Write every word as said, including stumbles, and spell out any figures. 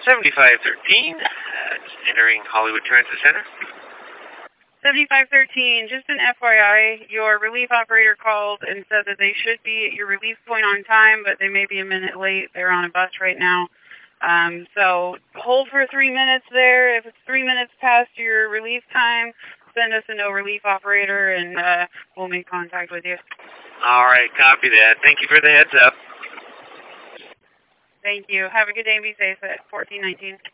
seventy-five thirteen, uh, just entering Hollywood Transit Center. seventy-five thirteen, just an F Y I, your relief operator called and said that they should be at your relief point on time, but they may be a minute late. They're on a bus right now. Um, so hold for three minutes there. If it's three minutes past your relief time, send us a no relief operator and uh, we'll make contact with you. All right, copy that. Thank you for the heads up. Thank you. Have a good day and be safe at fourteen nineteen.